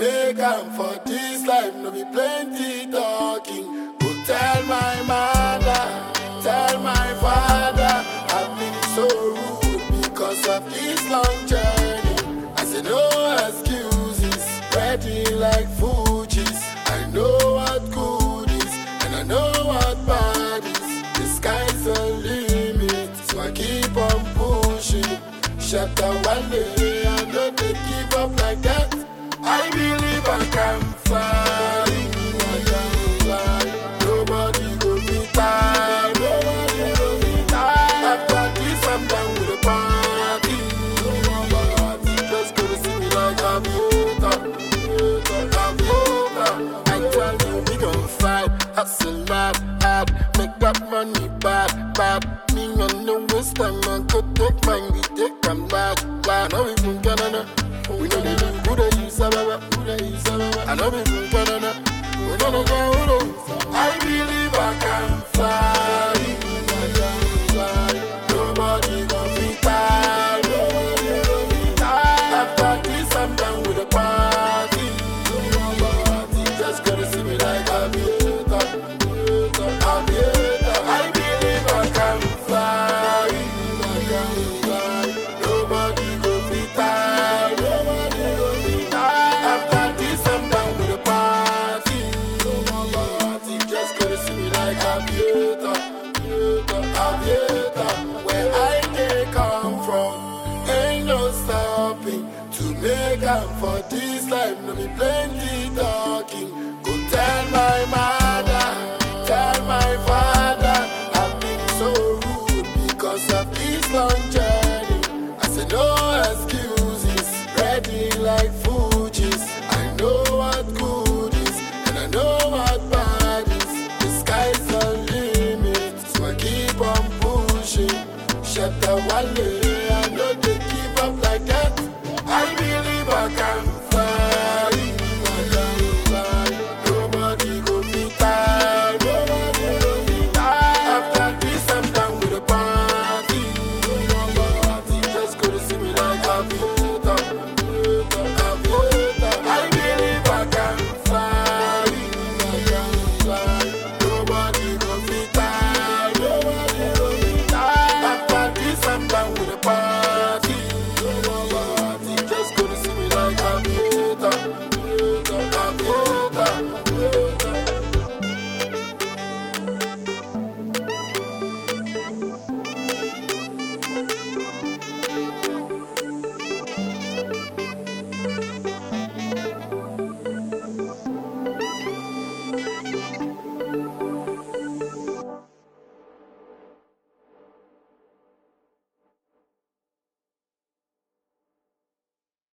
make am for this life, no be plenty talking. Go tell my mother, tell my father, I've been so rude because of this long journey. I say no excuses, ready like Fuji's. I know what good is, and I know what bad is. The sky's the limit, so I keep on pushing. Shut the one day, I know they give up like that. I believe I can fly, I can fly. Nobody go be tired, nobody go be tired. After this, I'm done with the party. Just gonna see me like a beautiful, a beautiful. I tell you, we gon' fight, hustle hard, make that money bad. Me on no waste time, I could take mine, we take them back. Now we from Canada, we know they do who they use, I know we from Canada, we know they go who they use. I believe I can fly, I can fly. Nobody gon' be tired, nobody gon' be tired. After this, I'm done with the party. Just gotta see me like a beautiful, a beautiful. I believe I can fly, I can fly. Nobody gon' be tired, nobody gon' be tired. After this, I'm done with the party. Just gotta see me like a beautiful, a beautiful. Where I can come from, ain't no stopping. To make up for this life, no be plenty talking. Go tell my mother, tell my father, I've been so rude because of this long journey. I say no excuses, ready like Fuji's. I know what good is, and I know what bad is. The sky's the limit, so I keep on pushing. Shut the one day, I know they give up like that. I believe I can